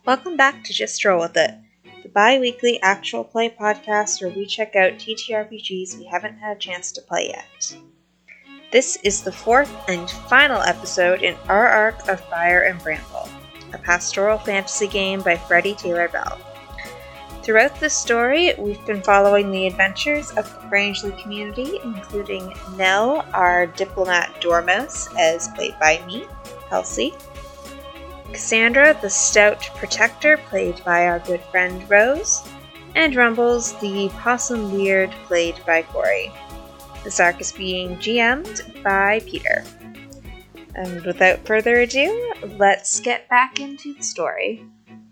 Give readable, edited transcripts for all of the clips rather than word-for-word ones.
Welcome back to Just Roll With It, the bi-weekly actual play podcast where we check out TTRPGs we haven't had a chance to play yet. This is the fourth and final episode in our arc of Fire and Bramble, a pastoral fantasy game by Freddie Taylor Bell. Throughout this story, we've been following the adventures of the Rangeley community, including Nell, our diplomat dormouse, as played by me, Kelsey, Cassandra, the stout protector, played by our good friend Rose, and Rumbles, the possum weird, played by Corey. This arc is being GM'd by Peter. And without further ado, let's get back into the story.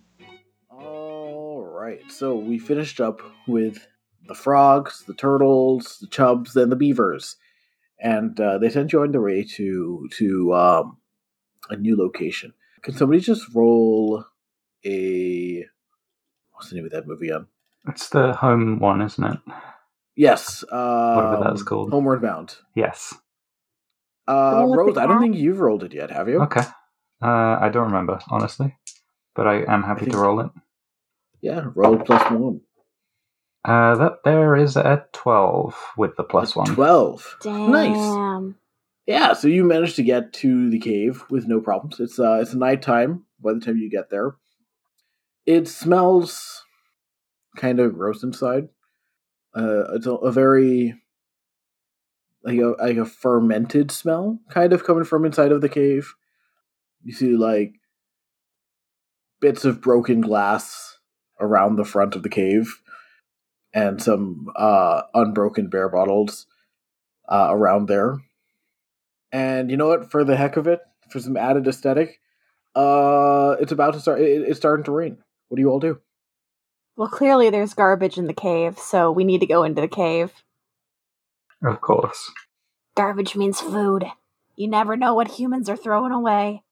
Alright, so we finished up with the frogs, the turtles, the chubs, and the beavers. And they sent you on their way to a new location. Can somebody just roll what's the name of that movie on? It's the home one, isn't it? Yes. Whatever that's called. Homeward Bound. Yes. Rose, I don't think you've rolled it yet, have you? Okay. I don't remember, honestly. But I am happy to roll it. Yeah, roll +1. That there is a 12 with the +1. 12. Damn. Nice. Yeah, so you managed to get to the cave with no problems. It's nighttime by the time you get there. It smells kind of gross inside. It's a very like a fermented smell, kind of coming from inside of the cave. You see like bits of broken glass around the front of the cave, and some unbroken beer bottles around there. And you know what? For the heck of it, for some added aesthetic, it's about to start. It's starting to rain. What do you all do? Well, clearly there's garbage in the cave, so we need to go into the cave. Of course. Garbage means food. You never know what humans are throwing away.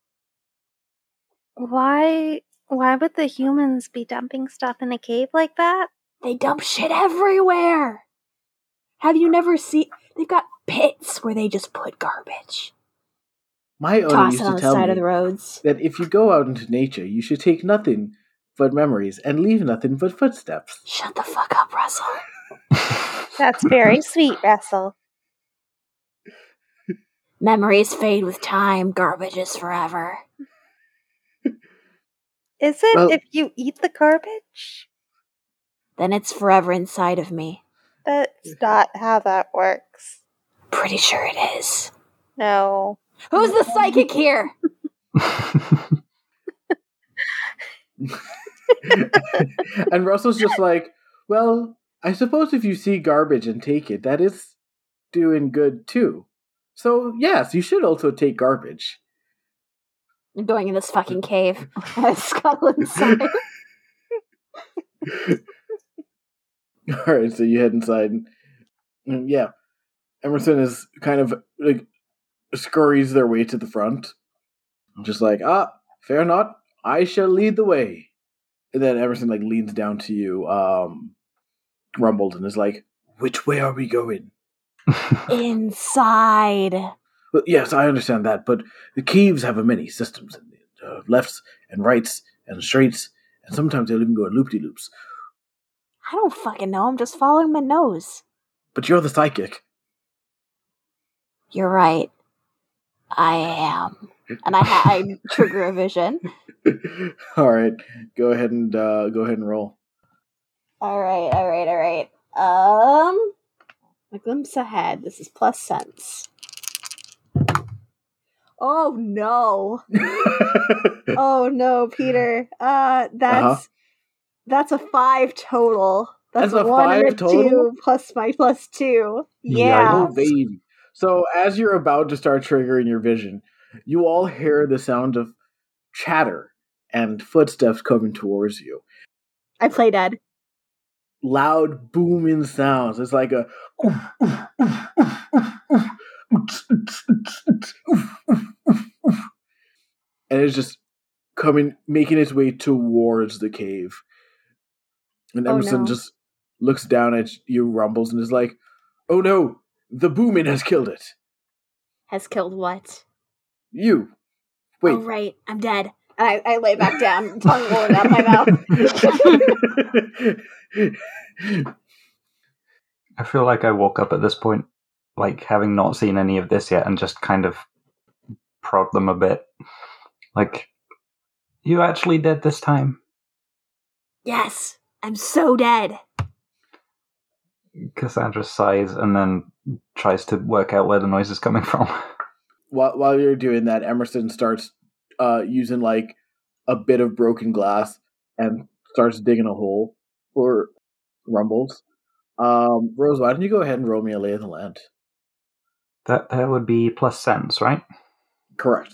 Why would the humans be dumping stuff in a cave like that? They dump shit everywhere. Have you never seen... They've got pits where they just put garbage. My owner Toss used it to on the tell side me of the roads. that if you go out into nature, you should take nothing but memories and leave nothing but footsteps. Shut the fuck up, Russell. That's very sweet, Russell. Memories fade with time. Garbage is forever. Is it Well- if you eat the garbage? Then it's forever inside of me. That's not how that works. Pretty sure it is. No. Who's the psychic here? And Russell's just like, well, I suppose if you see garbage and take it, that is doing good too. So yes, you should also take garbage. I'm going in this fucking cave. I have a skull inside. Alright, so you head inside. And yeah, Emerson is kind of like scurries their way to the front. Just like, fair not, I shall lead the way. And then Emerson like leans down to you, rumbled, and is like, which way are we going? Inside. Well, yes, I understand that, but the caves have many systems, lefts and rights and straights, and sometimes they'll even go in loop-de-loops. I don't fucking know. I'm just following my nose. But you're the psychic. You're right. I am. And I trigger a vision. All right, go ahead and roll. All right. A glimpse ahead. This is plus sense. Oh no! Oh no, Peter. That's a 5 total. That's a 1 5 and a total? 2 plus my +2. Yeah. Oh, baby. So as you're about to start triggering your vision, you all hear the sound of chatter and footsteps coming towards you. I play dead. Loud booming sounds. It's like a and it's just making its way towards the cave. And Emerson just looks down at you, Rumbles, and is like, oh no, the booming has killed it. Has killed what? You. Wait. Oh right, I'm dead. And I lay back down, tongue rolling out of my mouth. I feel like I woke up at this point, like having not seen any of this yet, and just kind of prod them a bit. Like, you actually dead this time? Yes, I'm so dead. Cassandra sighs and then tries to work out where the noise is coming from. While you're doing that, Emerson starts using like a bit of broken glass and starts digging a hole for Rumbles. Rose, why don't you go ahead and roll me a lay of the land? That would be plus sense, right? Correct.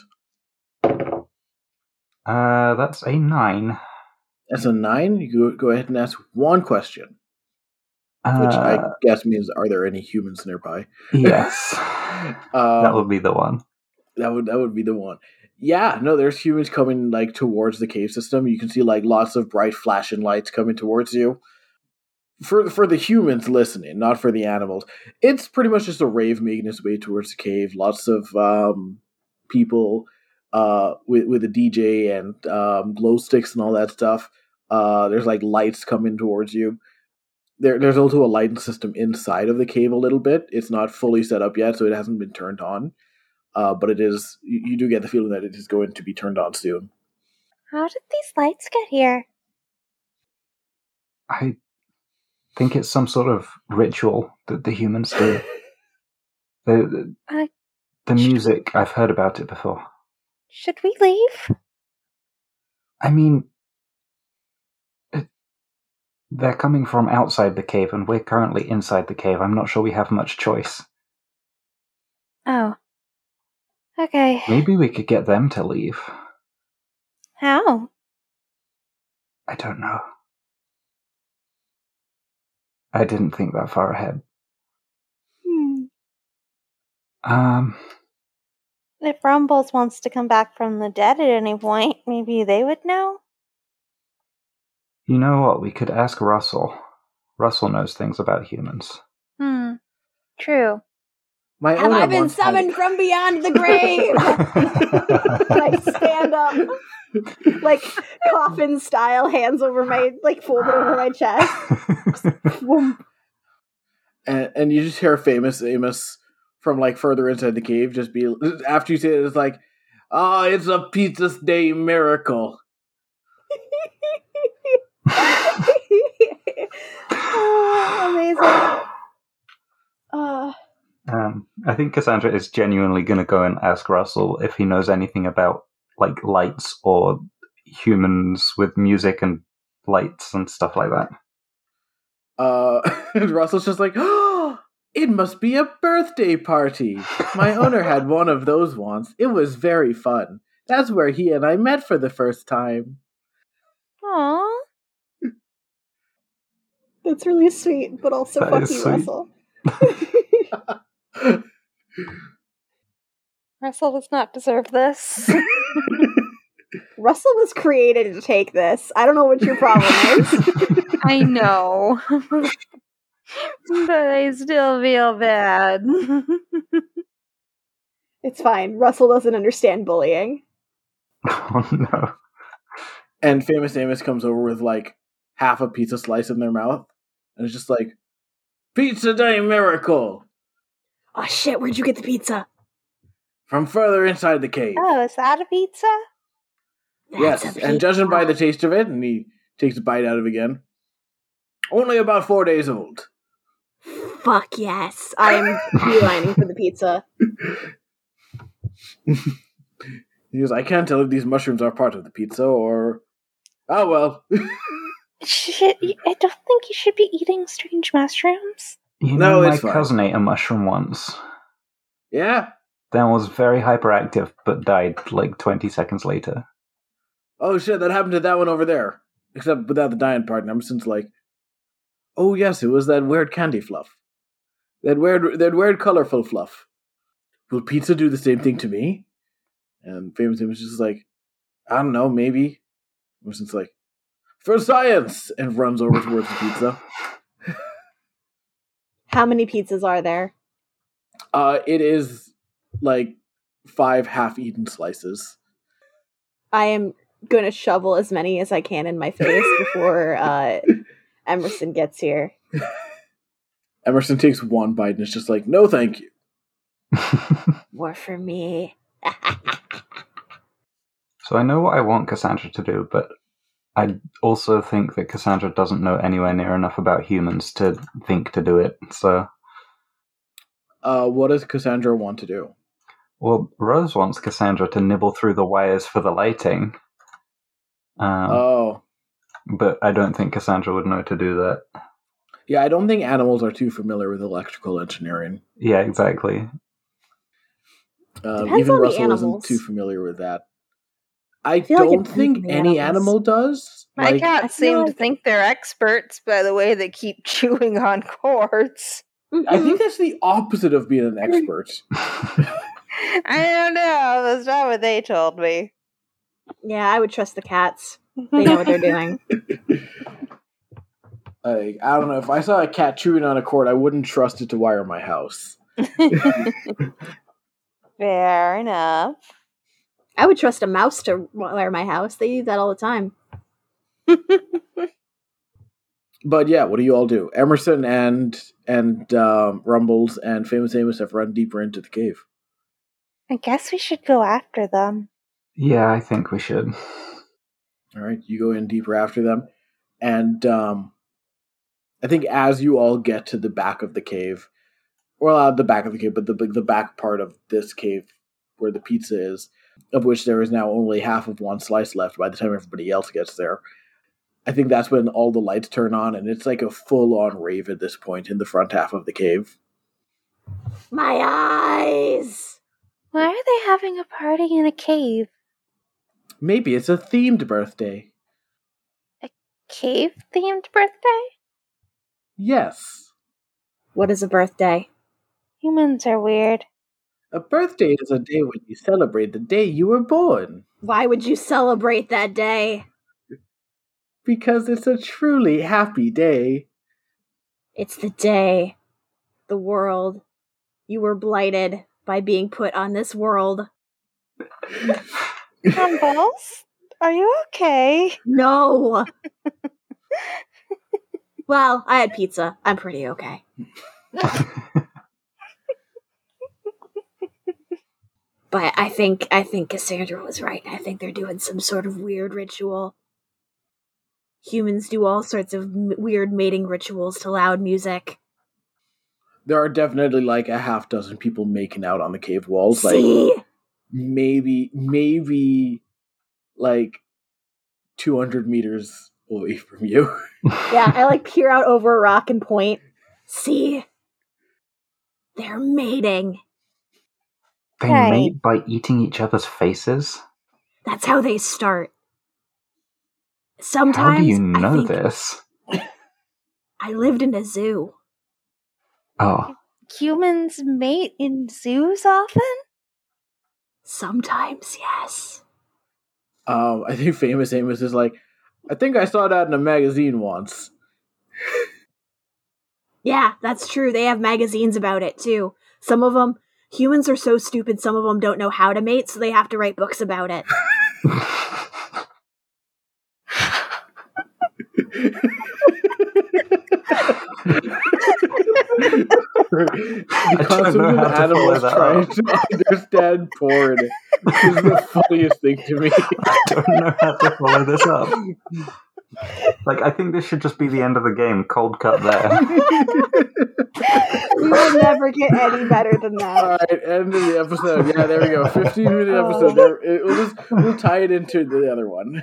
That's a 9. That's a 9. You go ahead and ask one question. Which I guess means, are there any humans nearby? Yes. That would be the one. That would be the one. Yeah, no, there's humans coming like towards the cave system. You can see like lots of bright flashing lights coming towards you. For the humans listening, not for the animals, it's pretty much just a rave making its way towards the cave. Lots of people with a DJ and glow sticks and all that stuff. There's like lights coming towards you. There's also a lighting system inside of the cave a little bit. It's not fully set up yet, so it hasn't been turned on. But it is. You do get the feeling that it is going to be turned on soon. How did these lights get here? I think it's some sort of ritual that the humans do. The music, I've heard about it before. Should we leave? I mean, they're coming from outside the cave, and we're currently inside the cave. I'm not sure we have much choice. Oh. Okay. Maybe we could get them to leave. How? I don't know. I didn't think that far ahead. If Rumbles wants to come back from the dead at any point, maybe they would know? You know what? We could ask Russell. Russell knows things about humans. True. Have I been summoned from beyond the grave? I stand up, like coffin style, hands over my, like folded over my chest. and you just hear famous Amos from like further inside the cave just be, after you say it, it's like, it's a Pizza Day miracle. Amazing. I think Cassandra is genuinely going to go and ask Russell if he knows anything about like lights or humans with music and lights and stuff like that. And Russell's just like, it must be a birthday party. My owner had one of those once. It was very fun. That's where he and I met for the first time. Aww. That's really sweet, but also That fuck is you, sweet. Russell. Russell does not deserve this. Russell was created to take this. I don't know what your problem is. I know. But I still feel bad. It's fine. Russell doesn't understand bullying. Oh no. And famous Amos comes over with like half a pizza slice in their mouth. And it's just like, Pizza Day miracle! Oh shit, where'd you get the pizza? From further inside the cave. Oh, is that a pizza? Yes, and judging by the taste of it, and he takes a bite out of it again, only about 4 days old. Fuck yes. I am beelining for the pizza. He goes, I can't tell if these mushrooms are part of the pizza or... Oh, well. I don't think you should be eating strange mushrooms. You No, know, it's my fine. cousin ate a mushroom once. Yeah? Then was very hyperactive, but died like 20 seconds later. Oh, shit, that happened to that one over there. Except without the dying part, and Emerson's like, oh, yes, it was that weird candy fluff. That weird colorful fluff. Will pizza do the same thing to me? And Famous Amos is just like, I don't know, maybe. Emerson's like, for science! And runs over towards the pizza. How many pizzas are there? It is like 5 half-eaten slices. I am gonna shovel as many as I can in my face before Emerson gets here. Emerson takes one bite and is just like, no thank you. More for me. So I know what I want Cassandra to do, but I also think that Cassandra doesn't know anywhere near enough about humans to think to do it, so... what does Cassandra want to do? Well, Rose wants Cassandra to nibble through the wires for the lighting. But I don't think Cassandra would know to do that. Yeah, I don't think animals are too familiar with electrical engineering. Yeah, exactly. Even Russell isn't too familiar with that. I don't think any animal does. My cats seem to think they're experts by the way they keep chewing on cords. I think that's the opposite of being an expert. I don't know. That's not what they told me. Yeah, I would trust the cats. They know what they're doing. I don't know. If I saw a cat chewing on a cord, I wouldn't trust it to wire my house. Fair enough. I would trust a mouse to wire my house. They do that all the time. But yeah, what do you all do? Emerson and Rumbles and Famous Amos have run deeper into the cave. I guess we should go after them. Yeah, I think we should. All right, you go in deeper after them. And I think as you all get to the back of the cave, well, not the back of the cave, but the back part of this cave where the pizza is, of which there is now only half of one slice left by the time everybody else gets there. I think that's when all the lights turn on, and it's like a full-on rave at this point in the front half of the cave. My eyes! Why are they having a party in a cave? Maybe it's a themed birthday. A cave-themed birthday? Yes. What is a birthday? Humans are weird. A birthday is a day when you celebrate the day you were born. Why would you celebrate that day? Because it's a truly happy day. It's the day, the world, you were blighted by being put on this world. Rumbles, are you okay? No! Well, I had pizza. I'm pretty okay. But I think Cassandra was right. I think they're doing some sort of weird ritual. Humans do all sorts of weird mating rituals to loud music. There are definitely like a half dozen people making out on the cave walls. See? Like maybe like 200 meters away from you. Yeah, I like peer out over a rock and point. See? They're mating. They mate by eating each other's faces? That's how they start. Sometimes. How do you know this? I lived in a zoo. Oh. Humans mate in zoos often? Sometimes, yes. I think Famous Amos is like, I think I saw that in a magazine once. Yeah, that's true. They have magazines about it, too. Some of them, humans are so stupid, some of them don't know how to mate, so they have to write books about it. Because of animals trying to understand porn is the funniest thing to me. I don't know how to follow this up. Like, I think this should just be the end of the game. Cold cut there. We will never get any better than that. Alright, end of the episode. Yeah, there we go. 15-minute episode. There, we'll tie it into the other one.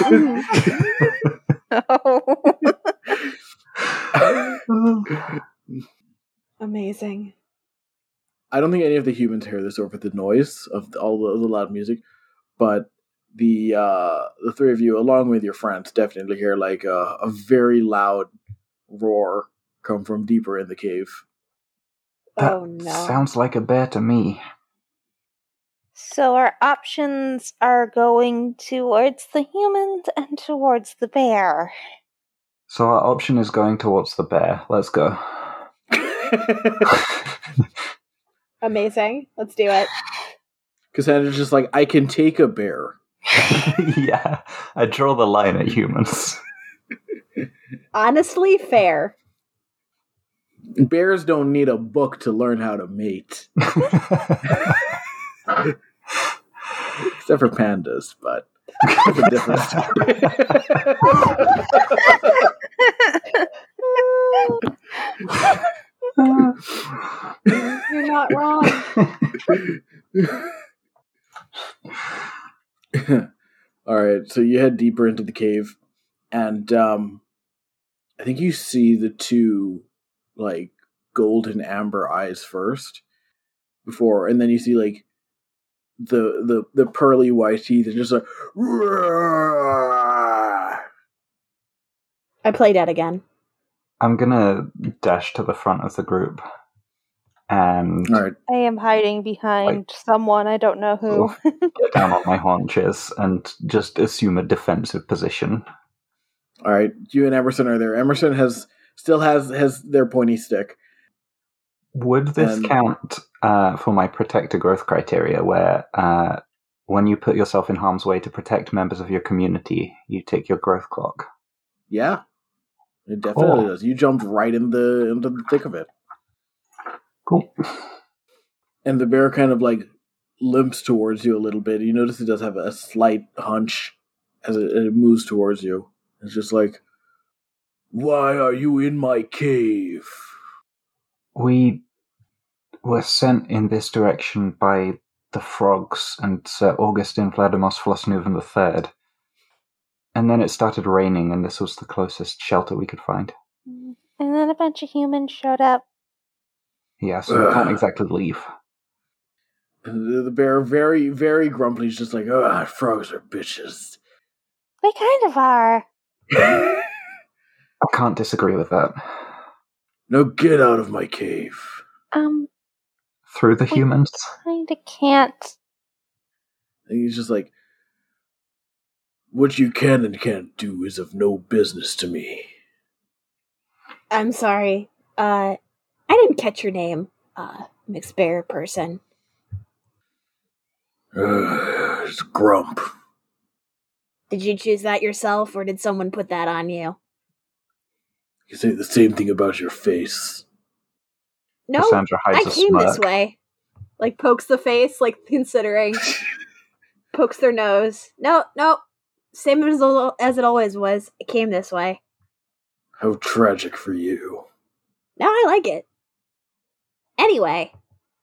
Amazing. I don't think any of the humans hear this over the noise of all the loud music, but the three of you, along with your friends, definitely hear like a very loud roar come from deeper in the cave. That sounds like a bear to me. So our options are going towards the humans and towards the bear. So our option is going towards the bear. Let's go. Amazing. Let's do it. Cassandra's just like, I can take a bear. Yeah, I draw the line at humans. Honestly, fair. Bears don't need a book to learn how to mate. Except for pandas, but that's a different story. You're not wrong. All right, so you head deeper into the cave, and I think you see the two like golden amber eyes first, and then you see like the pearly white teeth, and just like. I play dead again. I'm gonna dash to the front of the group, and All right. I am hiding behind someone. I don't know who. Get down on my haunches and just assume a defensive position. All right, you and Emerson are there. Emerson still has their pointy stick. Would this count for my protector growth criteria, where when you put yourself in harm's way to protect members of your community, you take your growth clock? Yeah, it definitely does. You jumped right into the thick of it. Cool. And the bear kind of like limps towards you a little bit. You notice it does have a slight hunch as it moves towards you. It's just like, why are you in my cave? We were sent in this direction by the frogs and Sir Augustin Vladimos Flosnuven III. And then it started raining, and this was the closest shelter we could find. And then a bunch of humans showed up. Yeah, so we can't exactly leave. The bear, very, very grumpy, is just like, frogs are bitches. They kind of are. I can't disagree with that. Now get out of my cave. Through the humans? Kinda can't. And he's just like, what you can and can't do is of no business to me. I'm sorry. I didn't catch your name, mixed bear person. It's Grump. Did you choose that yourself, or did someone put that on you? You say the same thing about your face. No, Cassandra hides I a came smirk. this way. Like, pokes the face, like, considering. Pokes their nose. No, same as it always was. It came this way. How tragic for you. No, I like it. Anyway,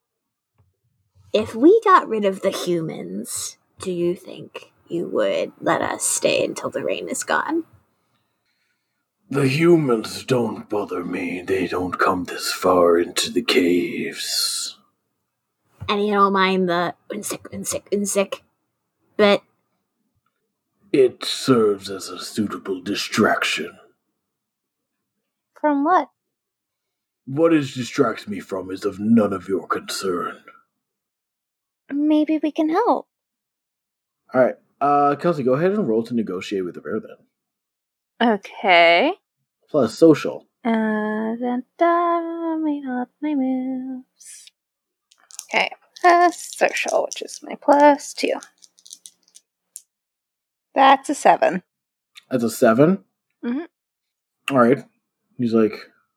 if we got rid of the humans, do you think you would let us stay until the rain is gone? The humans don't bother me. They don't come this far into the caves. And you don't mind the unsick, but It serves as a suitable distraction. From what? What it distracts me from is of none of your concern. Maybe we can help. Alright, Kelsey, go ahead and roll to negotiate with the bear then. Okay. Plus social. Made up my moves. Okay. Social, which is my +2. That's a 7. That's a 7? Mm-hmm. Alright. He's like,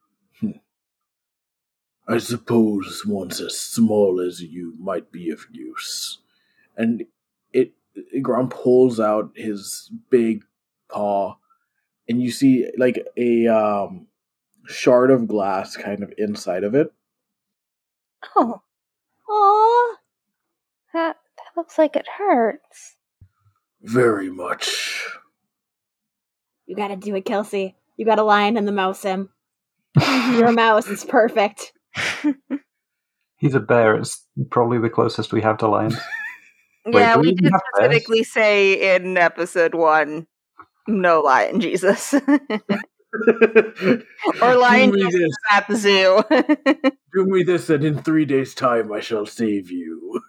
I suppose once as small as you might be of use. And Grump pulls out his big paw, and you see like a shard of glass kind of inside of it. Oh. aww. That looks like it hurts. Very much. You gotta do it, Kelsey. You gotta lion in the mouse him. You're a mouse, it's perfect. He's a bear. It's probably the closest we have to lions. Yeah, do we we did have bears? specifically say in episode 1, no lion Jesus. Or lion Jesus at the zoo. Do me this, and in 3 days' time I shall save you.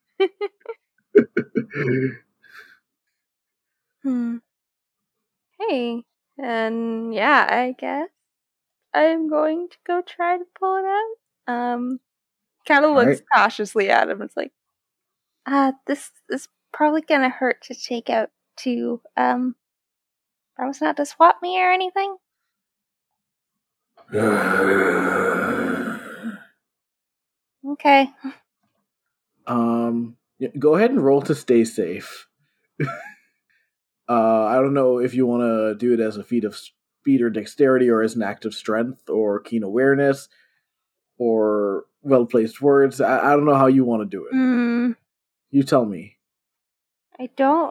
Hey, and yeah, I guess I'm going to go try to pull it out. Kind of looks cautiously at him. It's like, this probably gonna hurt to take out too. Promise not to swap me or anything? Okay. Go ahead and roll to stay safe. I don't know if you want to do it as a feat of speed or dexterity, or as an act of strength or keen awareness, or well-placed words. I don't know how you want to do it. You tell me. I don't...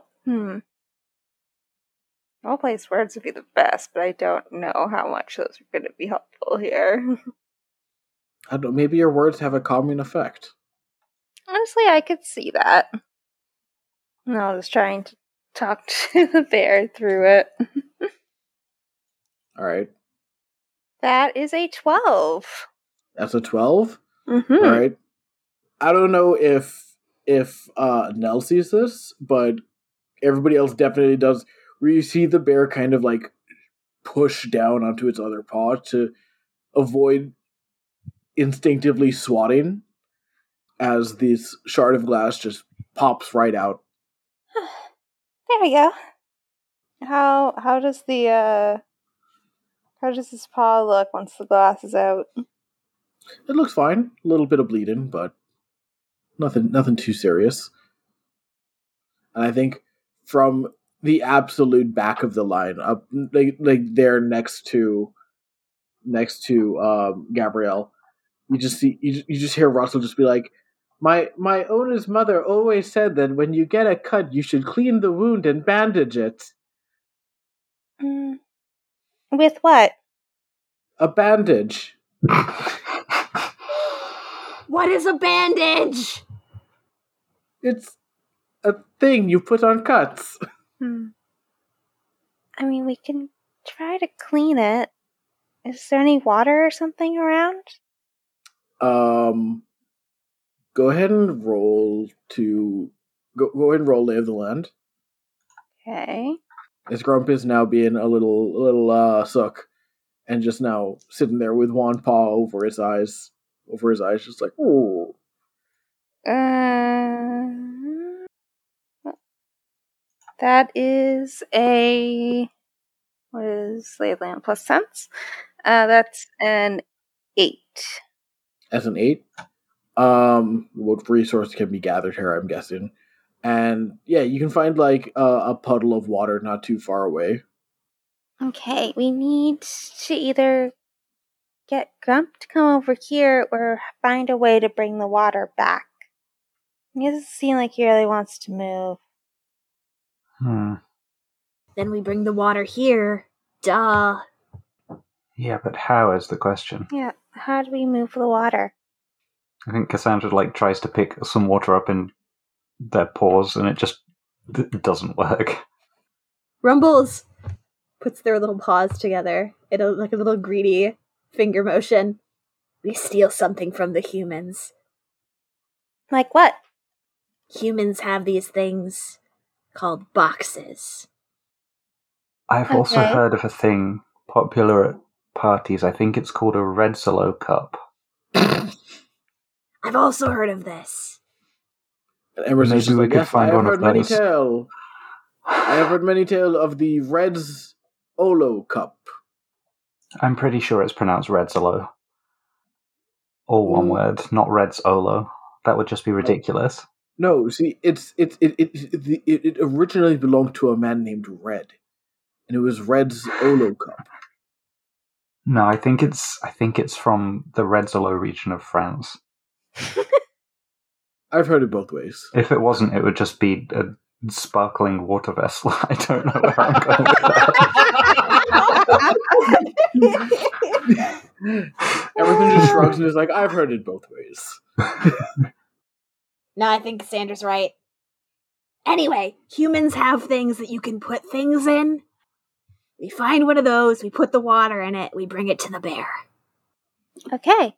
Well-placed words would be the best, but I don't know how much those are going to be helpful here. I don't know, maybe your words have a calming effect. Honestly, I could see that. No, I was trying to talk to the bear through it. Alright. That is a 12. That's a 12? Mm-hmm. Alright. I don't know if Nell sees this, but everybody else definitely does. Where you see the bear kind of like push down onto its other paw to avoid instinctively swatting as this shard of glass just pops right out. There we go. How does this paw look once the glass is out? It looks fine. A little bit of bleeding, but nothing too serious. And I think from the absolute back of the line, up like there next to Gabrielle, you just hear Russell just be like, My owner's mother always said that when you get a cut, you should clean the wound and bandage it. With what? A bandage. What is a bandage? It's a thing you put on cuts. I mean, we can try to clean it. Is there any water or something around? Go ahead and roll go ahead and roll Lay of the Land. Okay. As Grump is now being a little suck, and just now sitting there with one paw over his eyes, just like, ooh. That is a... What is Lay of the Land plus sense? That's an 8. As an 8? What resource can be gathered here, I'm guessing. And yeah, you can find like a puddle of water not too far away. Okay, we need to either get Grump to come over here or find a way to bring the water back. He doesn't seem like he really wants to move. Then we bring the water here. Duh. Yeah, but how is the question? Yeah, how do we move the water? I think Cassandra tries to pick some water up in their paws, and it just doesn't work. Rumbles puts their little paws together in a little greedy finger motion. We steal something from the humans. Like what? Humans have these things called boxes. I've also heard of a thing popular at parties. I think it's called a Red Solo cup. I've also heard of this. Maybe we could find one of those. I have heard many tale of the Red's Olo cup. I'm pretty sure it's pronounced Redzolo. All one word, not Red's Olo. That would just be ridiculous. No, see, it originally belonged to a man named Red, and it was Red's Olo cup. No, I think it's from the Redzolo region of France. I've heard it both ways. If it wasn't, it would just be a sparkling water vessel. I don't know where I'm going with that. Everything just shrugs and is like, I've heard it both ways. No, I think Cassandra's right. Anyway, humans have things that you can put things in. We find one of those, we put the water in it, we bring it to the bear. Okay.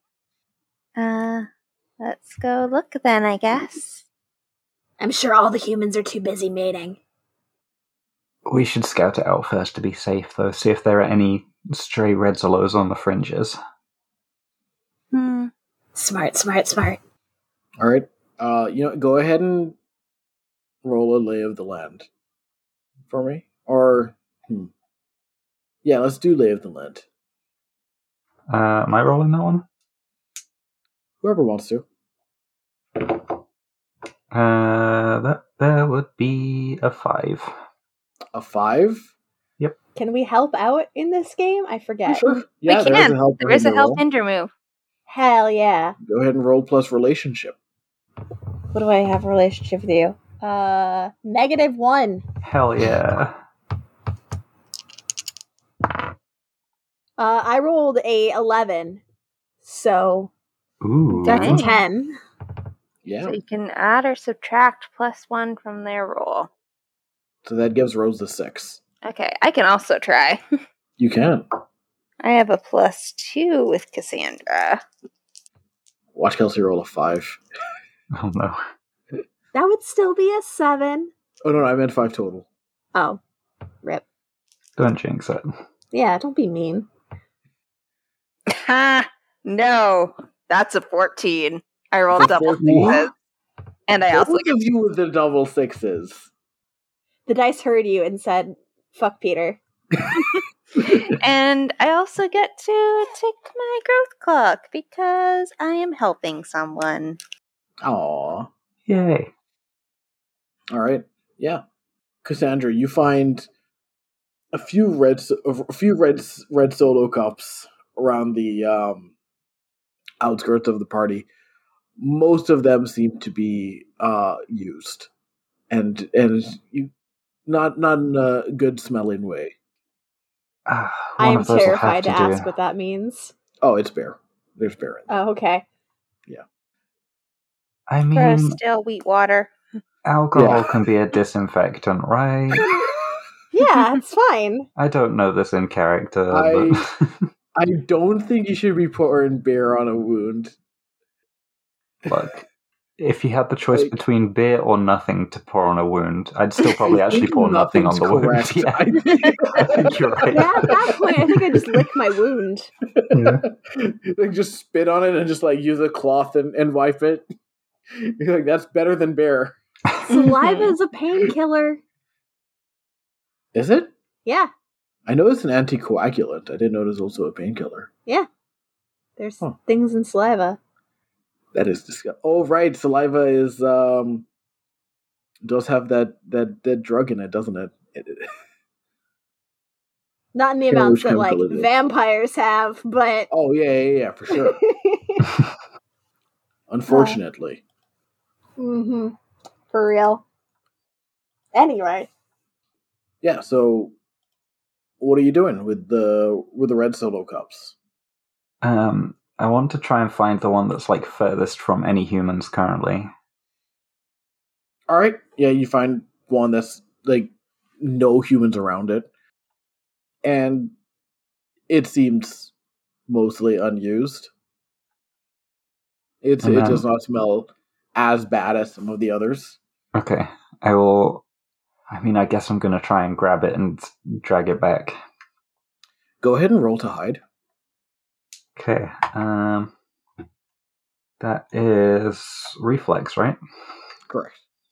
Let's go look then, I guess. I'm sure all the humans are too busy mating. We should scout it out first to be safe, though. See if there are any stray Redzolos on the fringes. Smart. All right. Go ahead and roll a lay of the land for me? Or, yeah, let's do lay of the land. Am I rolling that one? Whoever wants to. That would be a 5. A 5? Can we help out in this game? I forget. Sure. Yeah, we can. there is a help hinder move. Hell yeah. Go ahead and roll plus relationship. What do I have a relationship with you? -1. Hell yeah. I rolled a 11. So Ooh. that's a Dang. 10. Yeah. So you can add or subtract +1 from their roll. So that gives Rose the 6. Okay, I can also try. You can. I have a +2 with Cassandra. Watch Kelsey roll a 5. Oh no. That would still be a 7. Oh, no, I meant 5 total. Oh. Rip. Don't jinx it. Yeah, don't be mean. Ha! No, that's a 14. I rolled A double 14? sixes. And I also Both of you with the double 6s. The dice heard you and said, fuck Peter. And I also get to take my growth clock because I am helping someone. Aww. Yay. All right. Yeah. Cassandra, you find a few red solo cups around the outskirts of the party. Most of them seem to be used, and you not in a good smelling way. I One am of those will have terrified to do. ask what that means. Oh, it's bear. There's bear in there. Oh, okay. I For mean, still wheat water. alcohol Yeah. can be a disinfectant, right? Yeah, it's fine. I don't know this in character, I- but I don't think you should be pouring beer on a wound. look, if you had the choice Like- between beer or nothing to pour on a wound, I'd still probably actually pour nothing on the Nothing's wound. correct. Yeah. I think you're right. Yeah, at that point, I think I just lick my wound. Like just spit on it and just like use a cloth and wipe it. You're like, that's better than bear. Saliva is a painkiller. Is it? Yeah, I know it's an anticoagulant. I didn't know it was also a painkiller. there's Huh. things in saliva. That is disgusting. Oh, right. Saliva is does have that drug in it, doesn't it? Not in the Can't remember amounts which that, like, chemical it is. vampires have, but... Oh, yeah, for sure. Unfortunately. Mm-hmm. For real. Anyway. Yeah, so what are you doing with the red solo cups? I want to try and find the one that's like furthest from any humans currently. All right. Yeah, you find one that's like no humans around it. And it seems mostly unused. It does not smell as bad as some of the others. Okay, I guess I'm going to try and grab it and drag it back. Go ahead and roll to hide. Okay, that is reflex, right? Correct.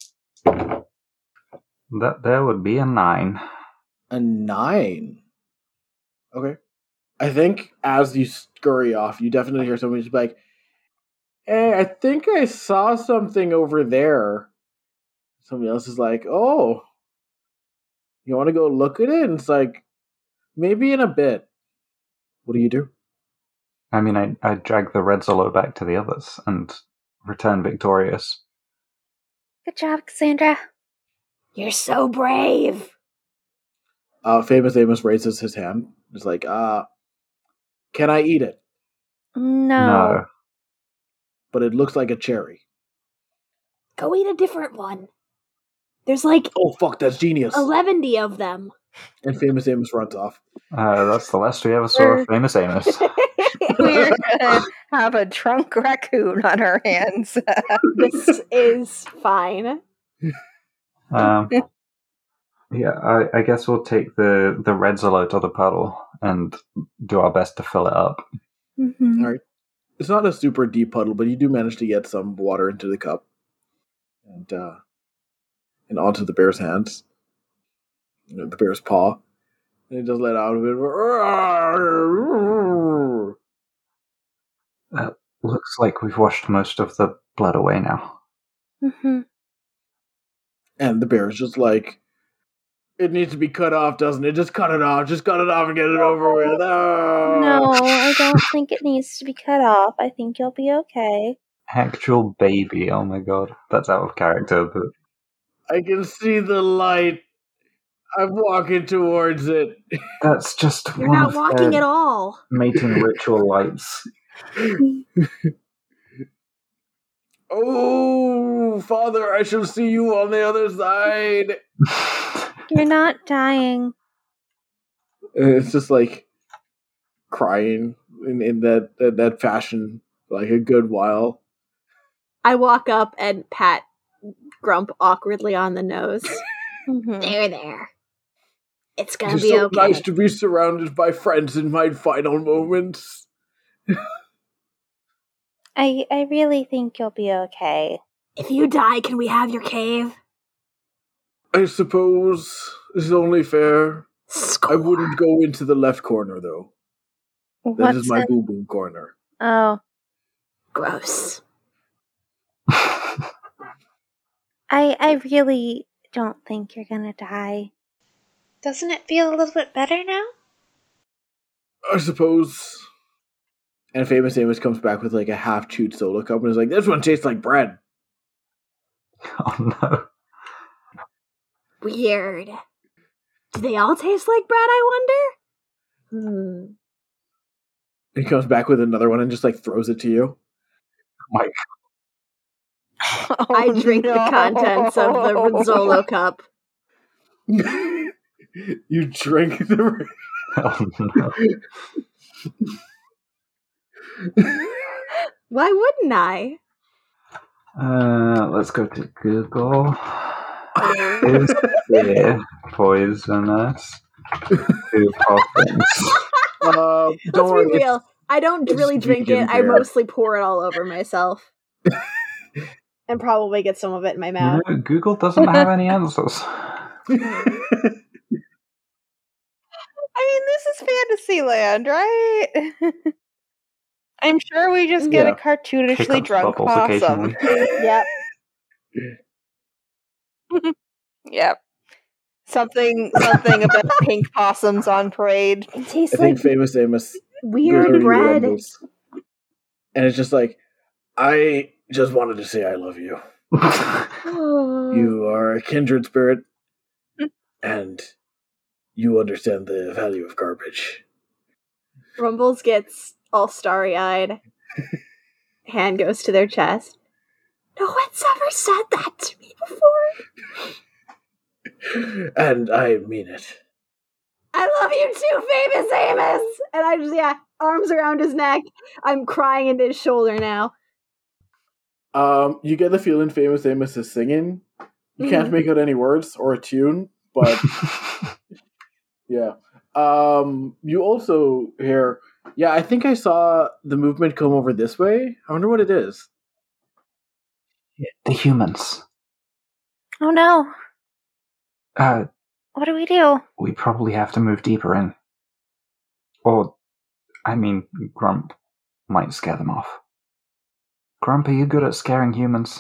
That there would be a 9. A 9. Okay. I think as you scurry off, you definitely hear somebody just be like, hey, I think I saw something over there. Somebody else is like, oh, you want to go look at it? And it's like, maybe in a bit. What do you do? I mean, I drag the red Zolo back to the others and return victorious. Good job, Cassandra. You're so brave. Famous Amos raises his hand. It's like, can I eat it? No. But it looks like a cherry. Go eat a different one. There's like Oh, fuck, that's genius. 11 of them. And Famous Amos runs off. That's the last we ever saw of Famous Amos. We're gonna have a drunk raccoon on our hands. This is fine. Yeah, I guess we'll take the red Zolo to the puddle and do our best to fill it up. Mm-hmm. All right. It's not a super deep puddle, but you do manage to get some water into the cup. And and onto the bear's hands. The bear's paw. And it just let out a bit of That looks like we've washed most of the blood away now. Mm-hmm. And the bear is just like, it needs to be cut off, doesn't it? Just cut it off. Just cut it off and get it over with. Oh. No, I don't think it needs to be cut off. I think you'll be okay. Actual baby, oh my god. That's out of character, but I can see the light. I'm walking towards it. that's just You're one not of walking their at all. mating ritual lights. Oh, Father, I shall see you on the other side. You're not dying. And it's just like crying in that fashion, like a good while. I walk up and pat Grump awkwardly on the nose. Mm-hmm. There. It's gonna It's be so okay. nice to be surrounded by friends in my final moments. I really think you'll be okay. If you die, can we have your cave? I suppose it's only fair. Score. I wouldn't go into the left corner, though. That What's is my in- boo-boo corner. Oh, Gross. I really don't think you're gonna die. Doesn't it feel a little bit better now? I suppose. And Famous Amos comes back with like a half-chewed solo cup and is like, this one tastes like bread. Oh no. Weird. Do they all taste like bread, I wonder? And he comes back with another one and just like throws it to you. My I drink the contents of the Rizzolo cup. You drink the... oh no. Why wouldn't I? Let's go to Google. Is beer poisonous to poppins? Don't Let's worry, be real. I don't it's really drink vegan it. I beer. mostly pour it all over myself. And probably get some of it in my mouth. You know, Google doesn't have any answers. I mean, this is Fantasyland, right? I'm sure we just get a Yeah. cartoonishly Hiccups, drunk bubbles possum. occasionally. Yep. Yep. Something about pink possums on parade. It tastes I think like Famous Amos weird literally bread. rumbles. And it's just like, I just wanted to say I love you. You are a kindred spirit, and you understand the value of garbage. Rumbles gets all starry-eyed. Hand goes to their chest. No one's ever said that to me before. And I mean it. I love you too, Famous Amos! And I just, arms around his neck. I'm crying into his shoulder now. You get the feeling Famous Amos is singing. You can't make out any words or a tune, but yeah. You also hear, I think I saw the movement come over this way. I wonder what it is. The humans. Oh no. What do we do? We probably have to move deeper in. Or, Grump might scare them off. Grump, are you good at scaring humans?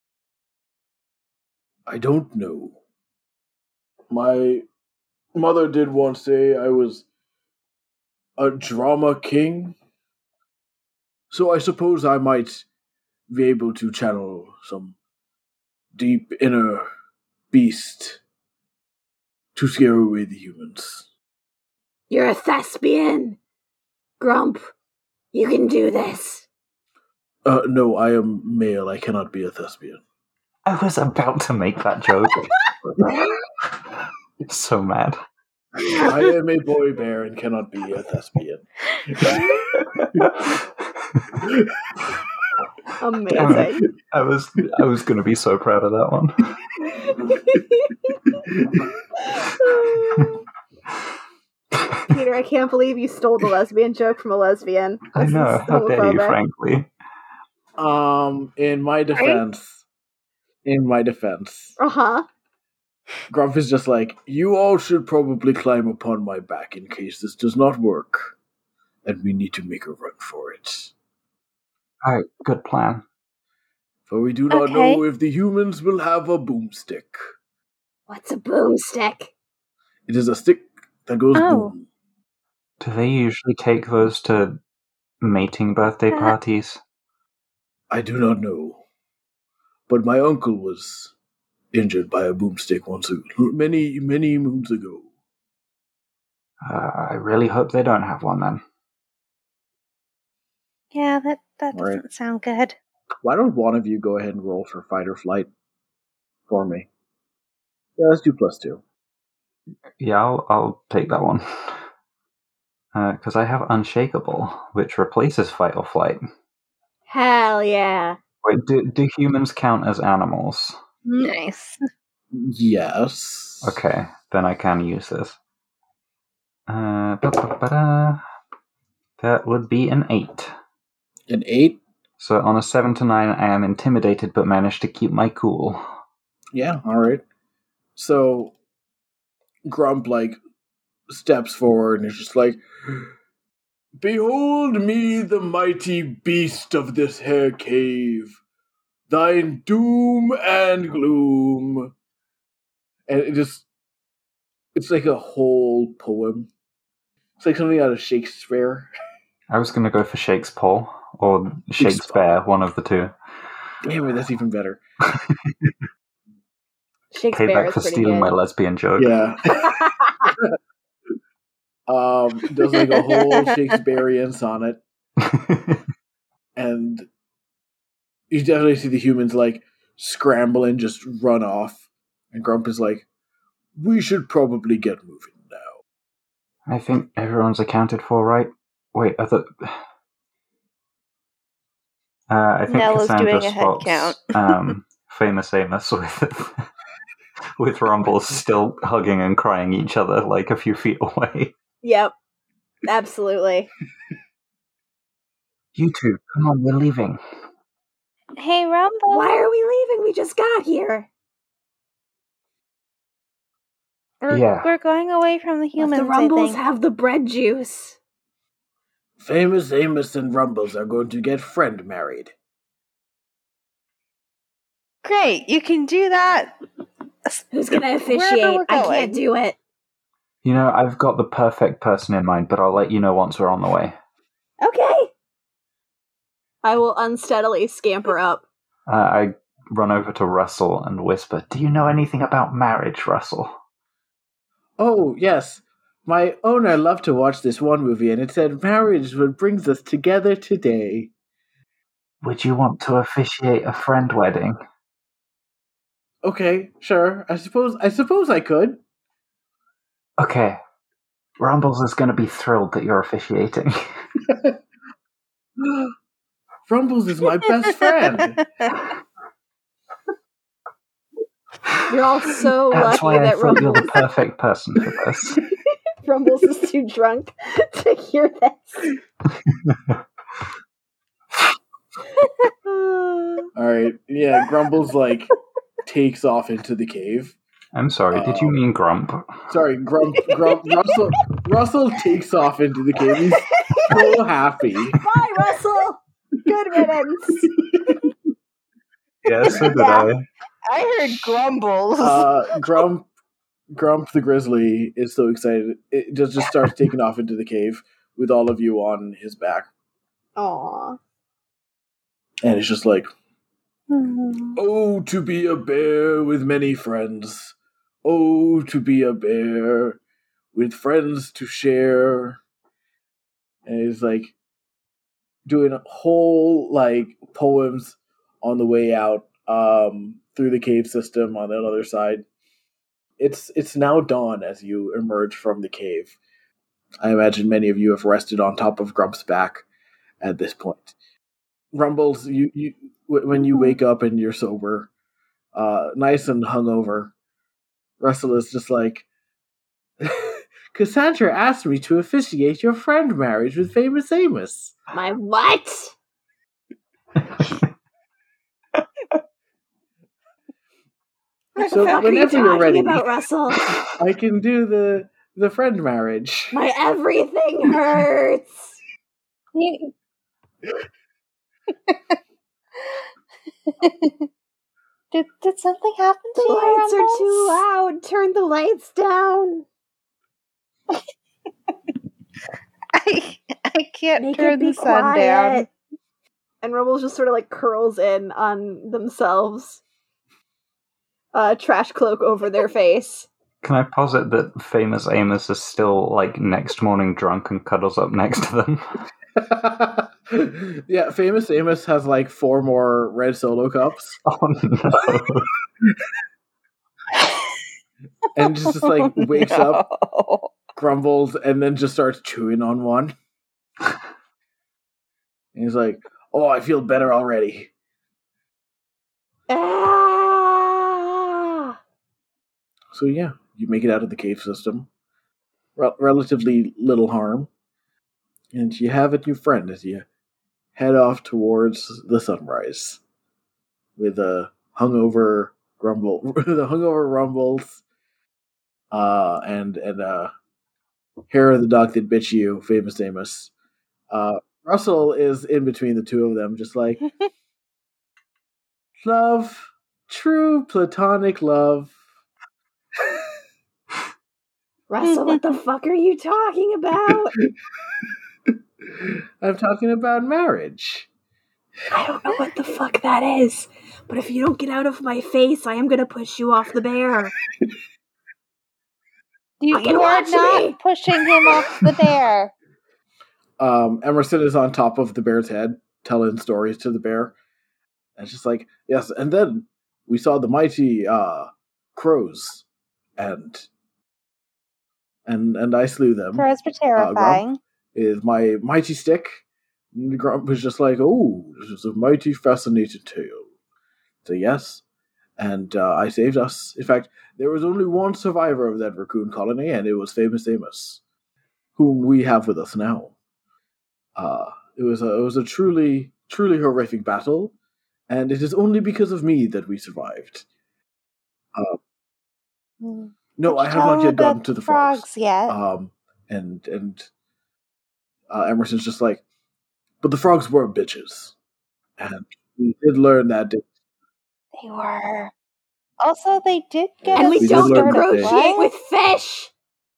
I don't know. My mother did once say I was a drama king. So I suppose I might be able to channel some deep inner beast to scare away the humans. You're a thespian! Grump, you can do this. No, I am male. I cannot be a thespian. I was about to make that joke. So mad. I am a boy bear and cannot be a thespian. Amazing. I was going to be so proud of that one. Peter, I can't believe you stole the lesbian joke from a lesbian. I This know. is How dare you, homophobic. frankly. In my defense, Uh-huh. Grump is just like, you all should probably climb upon my back in case this does not work. And we need to make a run for it. Alright, good plan. For we do not know if the humans will have a boomstick. What's a boomstick? It is a stick that goes boom. Do they usually take those to mating birthday parties? I do not know. But my uncle was injured by a boomstick many moons ago. I really hope they don't have one then. Yeah, that doesn't sound good. Why don't one of you go ahead and roll for fight or flight for me? Yeah, let's do +2. Yeah, I'll take that one. Because I have Unshakable, which replaces fight or flight. Hell yeah. Wait, do humans count as animals? Nice. Yes. Okay, then I can use this. That would be an 8. An 8? So on a 7 to 9, I am intimidated but manage to keep my cool. Yeah, alright. So, Grump, steps forward and is just like, behold me, the mighty beast of this here cave, thine doom and gloom. And it's like a whole poem. It's like something out of Shakespeare. I was going to go for Shakespeare, or Shakespeare, one of the two. Damn it, that's even better. Shakespeare Payback is for pretty stealing good. my lesbian joke. Yeah. Does like a whole Shakespearean sonnet. And you definitely see the humans scramble and just run off. And Grump is like, we should probably get moving now. I think everyone's accounted for, right? Wait, I thought... I think Nella's Cassandra doing a head spots Famous Amos with Rumbles still hugging and crying each other a few feet away. Yep. Absolutely. You two, come on, we're leaving. Hey, Rumble. Why are we leaving? We just got here. We're going away from the humans, But the Rumbles I think. have the bread juice. Famous Amos and Rumbles are going to get friend married. Great, you can do that. Who's gonna Wherever officiate? we're I going. can't do it. You know, I've got the perfect person in mind, but I'll let you know once we're on the way. Okay. I will unsteadily scamper up. I run over to Russell and whisper, do you know anything about marriage, Russell? Oh, yes. My owner loved to watch this one movie, and it said marriage is what brings us together today. Would you want to officiate a friend wedding? Okay, sure. I suppose I could. Okay. Rumbles is going to be thrilled that you're officiating. Rumbles is my best friend. You're all so That's lucky why I that thought you're the Rumbles, perfect person for this. Rumbles is too drunk to hear this. Alright, yeah, Grumbles, takes off into the cave. I'm sorry, did you mean Grump? Sorry, Grump, Russell takes off into the cave. He's so happy. Bye, Russell. Good riddance. Yes, so did I. I heard grumbles. Grump the Grizzly is so excited. It just starts taking off into the cave with all of you on his back. Aww. And it's just like, oh, to be a bear with many friends. Oh, to be a bear with friends to share. And he's doing whole poems on the way out through the cave system on the other side. It's now dawn as you emerge from the cave. I imagine many of you have rested on top of Grump's back at this point. Rumbles, you when you wake up and you're sober, nice and hungover, Russell is just like, Cassandra asked me to officiate your friend marriage with Famous Amos. My what? What So the fuck are you whenever you're talking ready, about, Russell? I can do the friend marriage. My everything hurts. You- Did something happen to The you, lights are Rumbles? too loud. Turn the lights down. I can't Make turn it be the sun down. quiet. And Rumbles just sort of like curls in on themselves. Trash cloak over their face. Can I posit that famous Amos is still like next morning drunk and cuddles up next to them? Yeah, famous Amos has like 4 more red solo cups Oh no. and just like wakes up, No. grumbles, and then just starts chewing on one. And he's like, "Oh, I feel better already." Ah! So yeah, you make it out of the cave system. Relatively little harm. And you have a new friend as you head off towards the sunrise. With a hungover rumbles, and hair of the dog that bit you, famous Amos. Russell is in between the two of them, just like love, true platonic love. Russell, what the fuck are you talking about? I'm talking about marriage. I don't know what the fuck that is, but if you don't get out of my face, I am gonna push you off the bear. You Fucking are watch not me. pushing him off the bear. Emerson is on top of the bear's head, telling stories to the bear. And it's just like, yes, and then we saw the mighty crows, and I slew them. Crows were terrifying. Grump is my mighty stick. And Grump was just like, oh, this is a mighty fascinating tale. So yes, and I saved us. In fact, there was only one survivor of that raccoon colony, and it was famous Amos, whom we have with us now. It was a truly horrific battle, and it is only because of me that we survived. No, Did I you have tell not him yet about gotten to the frogs. yet. And Emerson's just like, but the frogs were bitches, and we did learn that. They were. Also, they did get And us we did don't learn that negotiate what? with fish.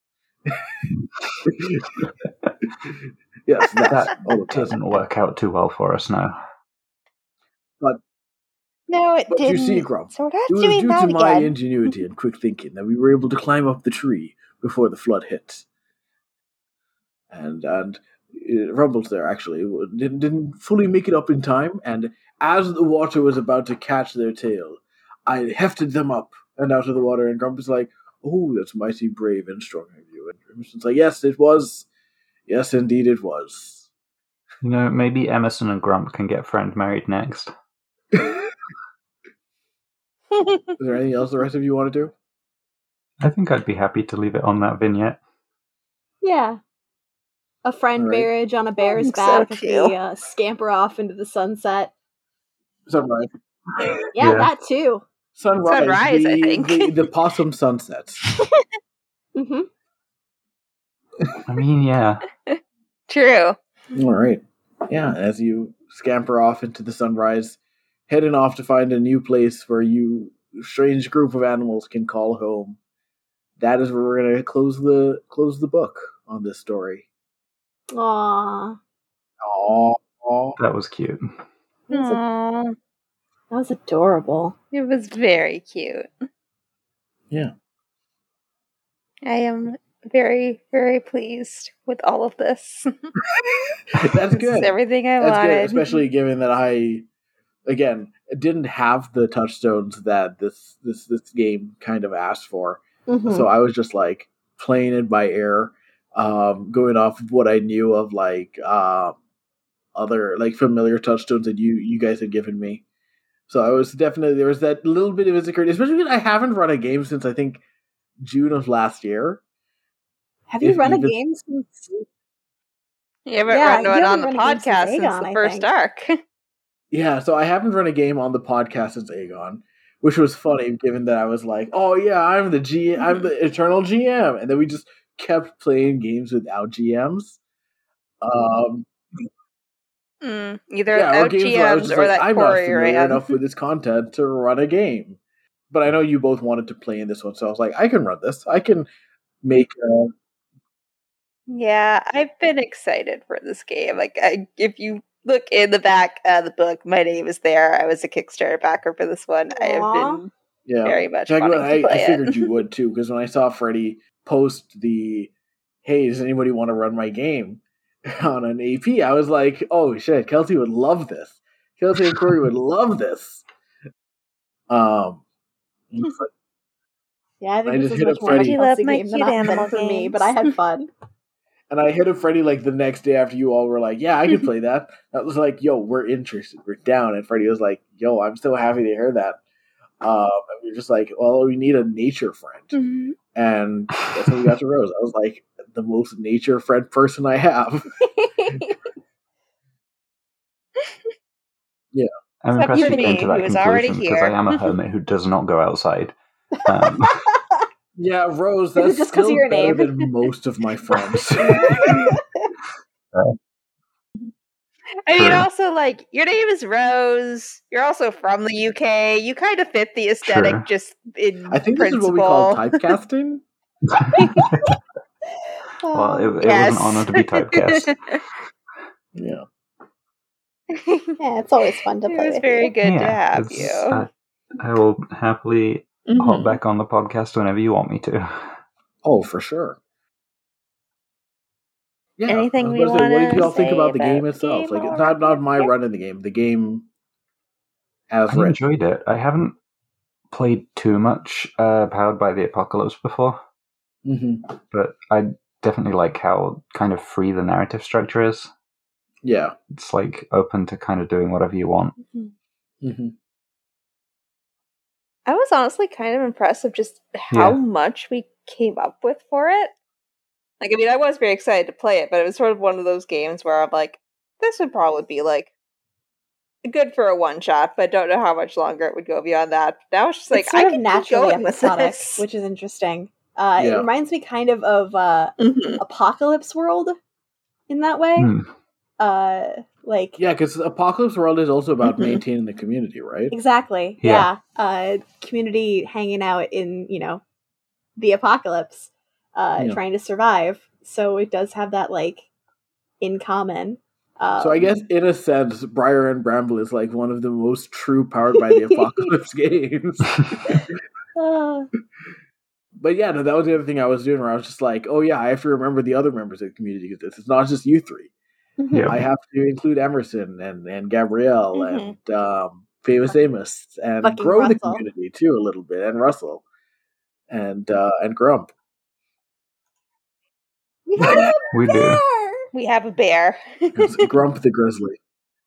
Yes, That all the time. doesn't work out too well for us now. No, it But didn't. you see, Grump, So we're not it was doing due that to my again. ingenuity and quick thinking that we were able to climb up the tree before the flood hit. And Rumbles there actually didn't fully make it up in time, and as the water was about to catch their tail, I hefted them up and out of the water, and Grump was like, "Oh, that's mighty brave and strong of you." And Emerson's like, "Yes, it was. Yes, indeed it was." You know, maybe Emerson and Grump can get friend married next. Is there anything else the rest of you want to do? I think I'd be happy to leave it on that vignette. Yeah. A friend All right. marriage on a bear's think so, back as too. we scamper off into the sunset. Sunrise. Yeah, Yeah. that too. Sunrise, I think. the possum sunsets. Mm-hmm. I mean, yeah. True. All right. Yeah, as you scamper off into the sunrise, heading off to find a new place where you strange group of animals can call home. That is where we're going to close the book on this story. Aww. Aww. That was cute. Aww. That was adorable. It was very cute. Yeah. I am very, very pleased with all of this. That's This good. is everything I That's wanted. good, especially given that I, again, didn't have the touchstones that this game kind of asked for. Mm-hmm. So I was just like playing it by ear, going off of what I knew of like other like familiar touchstones that you guys had given me. So I was definitely, there was that little bit of insecurity, especially because I haven't run a game since I think June of last year. Have you if run a even- game since? You haven't Yeah, run you one haven't on the run a game since podcast since Aegon, the I first think. arc. Yeah, so I haven't run a game on the podcast since Aegon, which was funny given that I was like, "Oh yeah, I'm the eternal GM," and then we just kept playing games without GMs. Either Yeah, or without games where I was GMs just or like, that I'm not Corey familiar ran. enough with this content to run a game. But I know you both wanted to play in this one, so I was like, I can run this. I can make. Yeah, I've been excited for this game. Like, if you look in the back of the book, my name is there. I was a Kickstarter backer for this one. I have been very much wanting to play I figured it. you would too, because when I saw Freddie post the, "Hey, does anybody want to run my game?" on an AP, I was like, "Oh shit, Kelsey would love this. Kelsey and Corey would love this." Yeah, I think I this just is hit much up more of a Freddie. You love Kelsey my game cute than animal for me, games. but I had fun. And I hit up Freddie like the next day after you all were like, "Yeah, I could play that." That was like, "Yo, we're interested. We're down." And Freddie was like, "Yo, I'm so happy to hear that." And we were just like, "Well, we need a nature friend." Mhm. And that's when we got to Rose. I was like, the most nature friend person I have. Yeah. I'm Except impressed for you came me, to that who was already conclusion because I here. am a hermit who does not go outside. Um, Yeah, Rose, that's Just 'cause of still your better name. than most of my friends. I mean, True. also, like, your name is Rose. You're also from the UK. You kind of fit the aesthetic True. just in I think this is principle. what we call typecasting. Well, it was Yes. an honor to be typecast. Yeah. Yeah, it's always fun to It play was with very you. good to Yeah, have you. I will happily hop Mhm. back on the podcast whenever you want me to. Oh, for sure. Yeah. Anything I was we about to say, what did wanna y'all think say about the game about the itself? game Like, while it's we're not my here? run in the game. The game as I written. enjoyed it. I haven't played too much Powered by the Apocalypse before, Mm-hmm. but I definitely like how kind of free the narrative structure is. Yeah. It's like open to kind of doing whatever you want. Mm-hmm. I was honestly kind of impressed of just how much we came up with for it. Like, I mean, I was very excited to play it, but it was sort of one of those games where I'm like, this would probably be, like, good for a one-shot, but don't know how much longer it would go beyond that. Now it's just like, It's sort I of can keep naturally going with episodic, this. which is interesting. Yeah. It reminds me kind of Mhm. Apocalypse World in that way. Like Yeah, because Apocalypse World is also about Mhm. maintaining the community, right? exactly, Yeah. community hanging out in the apocalypse, Yeah. trying to survive. So it does have that like in common. So I guess, in a sense, Briar and Bramble is like one of the most true Powered by the Apocalypse games. But yeah, no, that was the other thing I was doing where I was just like, oh yeah, I have to remember the other members of the community because it's not just you three. Yeah. I have to include Emerson and Gabrielle and Famous Amos and Fucking grow the Russell. community too a little bit, and Russell and Grump. We do. We have a bear. It's Grump the Grizzly.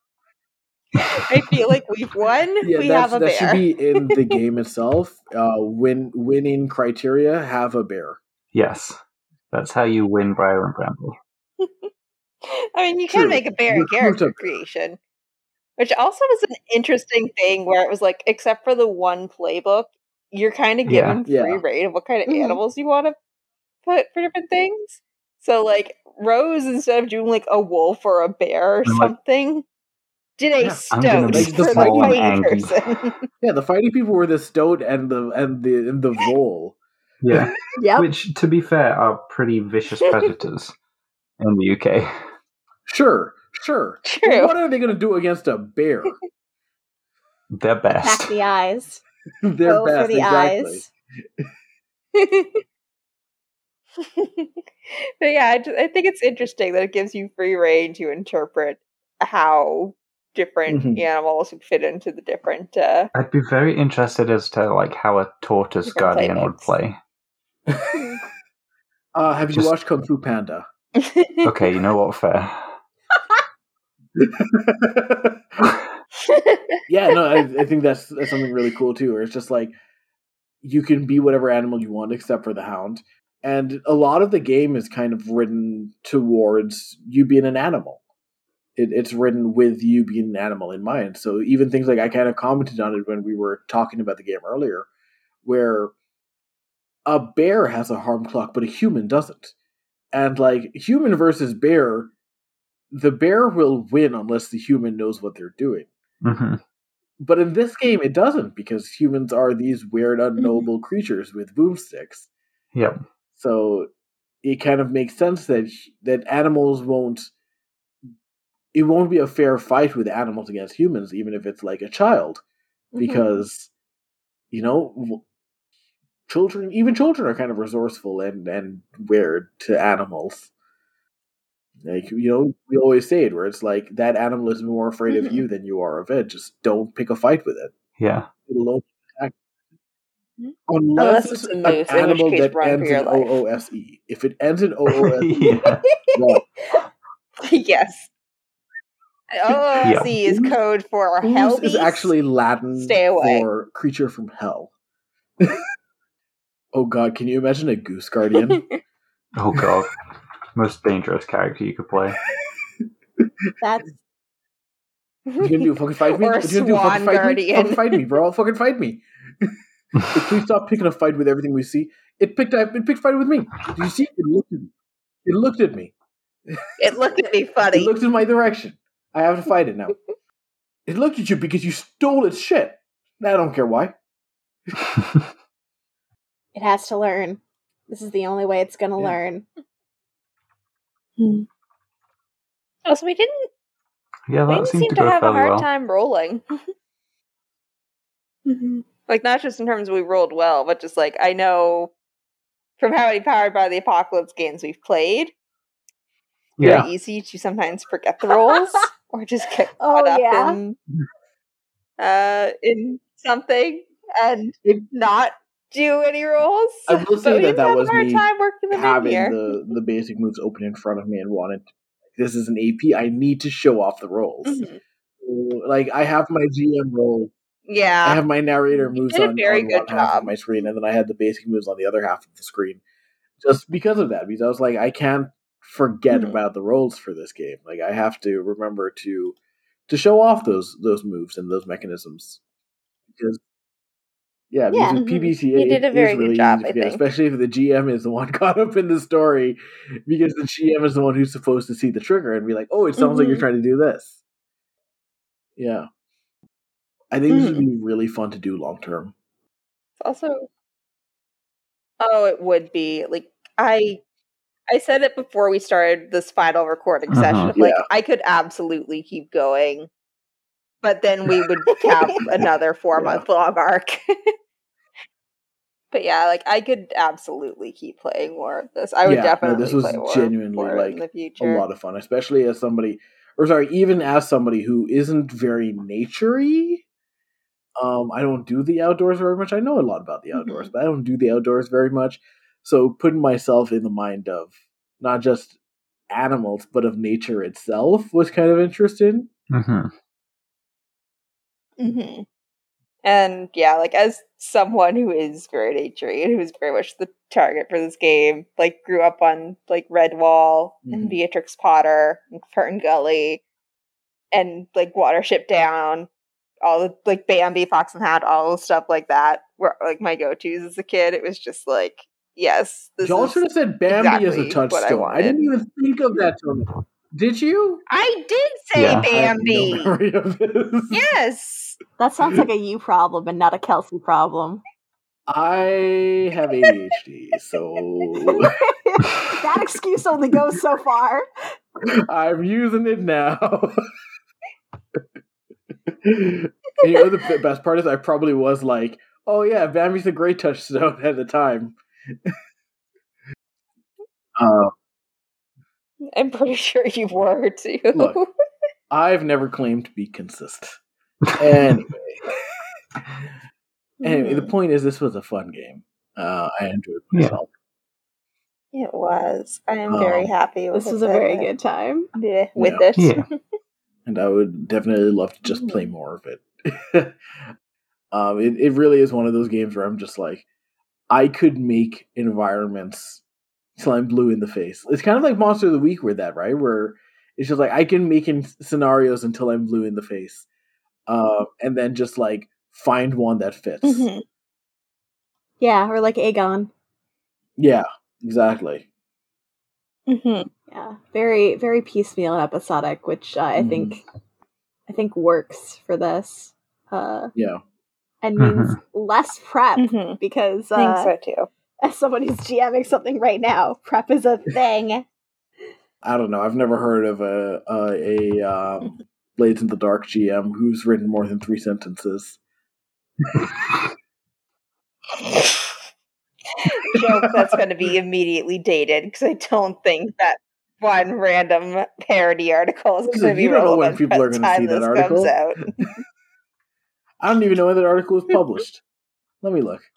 I feel like we've won. Yeah, we have a that bear. should be in the game itself. Winning criteria, have a bear. Yes. That's how you win Briar and Bramble. I mean, you True. can make a bear in Recruit character a- creation, which also was an interesting thing where it was like, except for the one playbook, you're kind of given Yeah. free reign of what kind of Mhm. animals you want to put for different things. So, like, Rose, instead of doing like a wolf or a bear or I'm like, something, did a Yeah. I'm gonna stoat be for the small and fighting angry. person. Yeah, the fighting people were the Stoat and the Vole. Yeah. Yep. Which, to be fair, are pretty vicious predators in the UK. Sure. True. But what are they going to do against a bear? Their best. Attack the eyes. Their Go best, for the exactly. eyes. But yeah, I think it's interesting that it gives you free reign to interpret how different Mhm. animals would fit into the different. I'd be very interested as to like how a tortoise Different guardian would playbooks. play. Have you Just- watched Kung Fu Panda? Okay, you know what? Fair. Yeah, no, I think that's something really cool too. Where it's just like you can be whatever animal you want except for the hound, and a lot of the game is kind of written towards you being an animal. it's written with you being an animal in mind. So even things like I kind of commented on it when we were talking about the game earlier, where a bear has a harm clock, but a human doesn't. And like human versus bear, the bear will win unless the human knows what they're doing. Mm-hmm. But in this game, it doesn't, because humans are these weird, unknowable creatures with boomsticks. Yep. So it kind of makes sense that animals won't. It won't be a fair fight with animals against humans, even if it's like a child, because children are kind of resourceful and weird to animals. Like, we always say it, where it's like, that animal is more afraid of you than you are of it. Just don't pick a fight with it. Yeah. It'll only attack. Unless it's a moose, in which animal case that run for ends your in life. OOSE. If it ends in OOSE, Yeah. no. Yes. OOSE is code for hell Ooze is beast. actually Latin Stay away. for creature from hell. Oh god, can you imagine a goose guardian? Oh god. Most dangerous character you could play. That's What you gonna do? Fucking fight me? Or a What you gonna do? Fucking swan fight me? guardian. Fucking fight me, bro. Fucking fight me. Please stop picking a fight with everything we see. It picked fight with me. Did you see? It looked at me. It looked at me. It looked at me It funny. looked in my direction. I have to fight it now. It looked at you because you stole its shit. I don't care why. it has to learn. This is the only way it's gonna learn. Oh, so we didn't Yeah, that seemed seem to to go have a fairly hard well. time rolling. Like, not just in terms of we rolled well, but just like, I know from how many Powered by the Apocalypse games we've played, Yeah. very easy to sometimes forget the rolls or just get Oh, caught up yeah? in something and not do any rolls. I will But say we that didn't that have was a hard me time working them in having here. the basic moves open in front of me and wanted, this is an AP, I need to show off the rolls. Mhm. Like, I have my GM roll. Yeah. I have my narrator You moves did a on very one good half of job. my screen, and then I had the basic moves on the other half of the screen. Just because of that, because I was like, I can't forget about the rolls for this game. Like, I have to remember to show off those moves and those mechanisms. Because because with PBT, You did a it very is really good job, easy to I forget, think. especially if the GM is the one caught up in the story, because the GM is the one who's supposed to see the trigger and be like, oh, it sounds like you're trying to do this. Yeah. I think this would be really fun to do long term. It's also, it would be like I said it before we started this final recording session. Of like, I could absolutely keep going, but then we would have another 4-month long arc. But yeah, like I could absolutely keep playing more of this. I would definitely this was play more, genuinely more like in the a future. lot of fun, especially as somebody, even as somebody who isn't very naturey. I don't do the outdoors very much. I know a lot about the outdoors, but I don't do the outdoors very much. So putting myself in the mind of not just animals, but of nature itself was kind of interesting. And yeah, like as someone who is very naturey and who's very much the target for this game, like grew up on like Redwall and Beatrix Potter and Fern Gully and like Watership Down, all the like Bambi, Fox and Hound, all the stuff like that were like my go-tos as a kid. It was just like, yes, this Y'all is should have said Bambi as a exactly what I touchstone. I wanted. didn't even think of that till now. Did you? I did say Yeah. I have no Bambi. memory of this. Yes. That sounds like a you problem and not a Kelsey problem. I have ADHD, so That excuse only goes so far. I'm using it now. And the best part is I probably was like, oh yeah, Bambi's a great touchstone at the time. I'm pretty sure you were too. Look, I've never claimed to be consistent. Anyway, the point is, this was a fun game. I enjoyed myself. It was. I am very happy with This was a very good time. with it. Yeah. And I would definitely love to just play more of it. It really is one of those games where I'm just like, I could make environments till I'm blue in the face. It's kind of like Monster of the Week with that, right? Where It's just like I can make scenarios until I'm blue in the face, and then just like find one that fits. Mm-hmm. Yeah, or like Aegon. Yeah, exactly. Mm-hmm. Yeah, very, very piecemeal and episodic, which I think works for this. Yeah, and means less prep because I think so too. as someone who's GMing something right now, prep is a thing. I don't know. I've never heard of a Blades in the Dark GM who's written more than 3 sentences. Joke that's going to be immediately dated because I don't think that one random parody article is going to be you don't know when relevant people by are the going to see time that this article. comes out. I don't even know when that article was published. Let me look.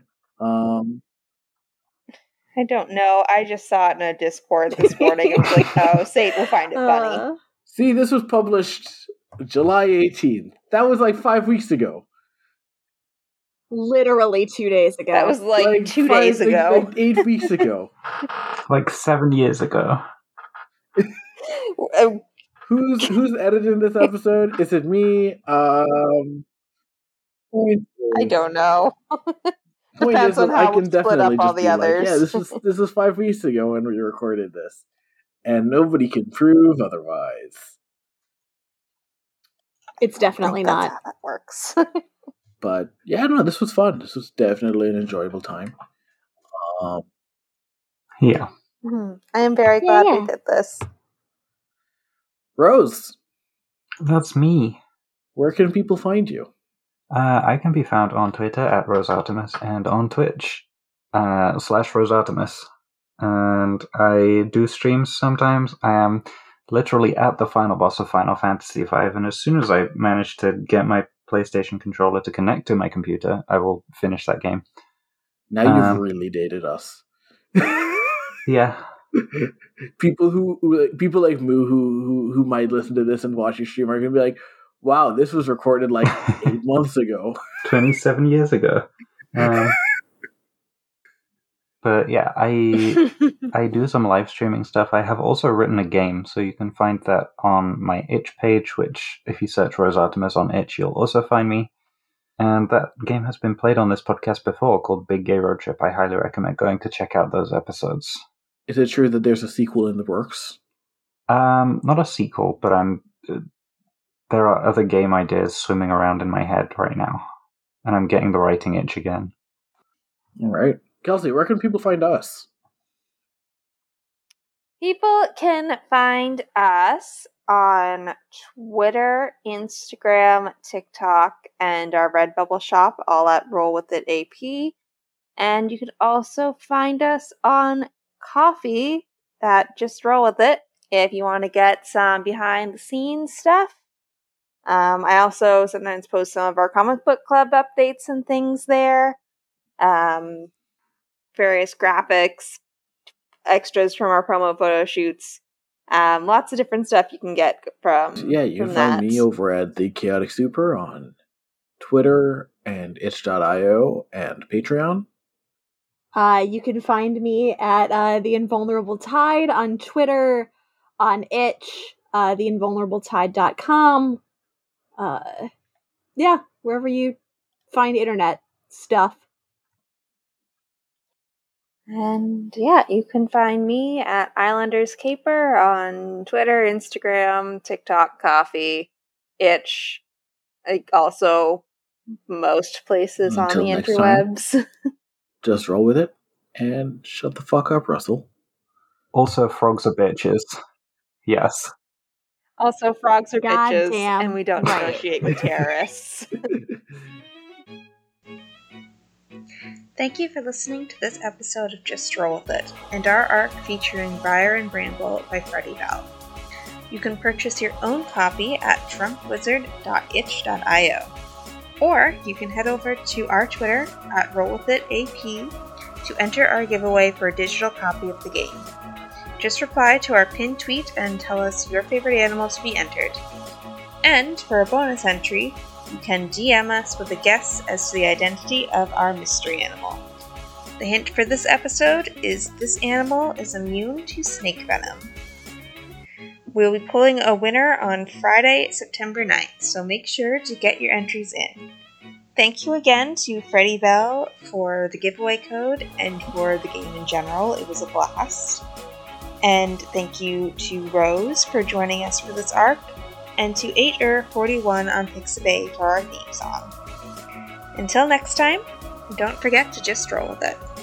I don't know. I just saw it in a Discord this morning. I was like, oh, Sate will find it funny. See, this was published July 18th. That was like 5 weeks ago. Literally 2 days ago. That was like 2 days ago. Like 8 weeks ago. Like 7 years ago. Who's editing this episode? Is it me? I don't know. Depends on how we split up all the others. This is 5 weeks ago when we recorded this, and nobody can prove otherwise. It's definitely not. That's how that works. But yeah, no, this was fun. This was definitely an enjoyable time. Yeah. I am very glad we did this. Rose, That's me. where can people find you? I can be found on Twitter at RoseArtemis and on Twitch /RoseArtemis. And I do streams sometimes. I am literally at the final boss of Final Fantasy V, and as soon as I manage to get my PlayStation controller to connect to my computer, I will finish that game. Now you've really dated us. Yeah. People like Moo who might listen to this and watch your stream are gonna be like, wow, this was recorded like 8 months ago. 27 years ago. But yeah, I do some live streaming stuff. I have also written a game, so you can find that on my itch page, which if you search Rose Artemis on itch, you'll also find me. And that game has been played on this podcast before, called Big Gay Road Trip. I highly recommend going to check out those episodes. Is it true that there's a sequel in the works? Not a sequel, but there are other game ideas swimming around in my head right now, and I'm getting the writing itch again. All right. Kelsey, where can people find us? People can find us on Twitter, Instagram, TikTok, and our Redbubble shop, all at Roll With It AP. And you can also find us on Coffee at Just Roll With It if you want to get some behind-the-scenes stuff. I also sometimes post some of our comic book club updates and things there. Various graphics, extras from our promo photo shoots. Lots of different stuff you can get from you can find me over at The Chaotic Super on Twitter and itch.io and Patreon. You can find me at The Invulnerable Tide on Twitter, on itch, theinvulnerabletide.com. Wherever you find internet stuff. And yeah, you can find me at Islanders Caper on Twitter, Instagram, TikTok, Coffee, Itch, also most places on the interwebs. Just roll with it and shut the fuck up, Russell. Also, frogs are bitches. Yes. Also, frogs are bitches, Goddamn and we don't negotiate with terrorists. Thank you for listening to this episode of Just Roll With It, and our arc featuring Briar and Bramble by Freddie Bell. You can purchase your own copy at drunkwizard.itch.io, or you can head over to our Twitter at RollWithItAP to enter our giveaway for a digital copy of the game. Just reply to our pinned tweet and tell us your favorite animal to be entered. And for a bonus entry, you can DM us with a guess as to the identity of our mystery animal. The hint for this episode is this animal is immune to snake venom. We'll be pulling a winner on Friday, September 9th, so make sure to get your entries in. Thank you again to Freddie Bell for the giveaway code and for the game in general. It was a blast. And thank you to Rose for joining us for this arc, and to 8er41 on Pixabay for our theme song. Until next time, don't forget to just roll with it.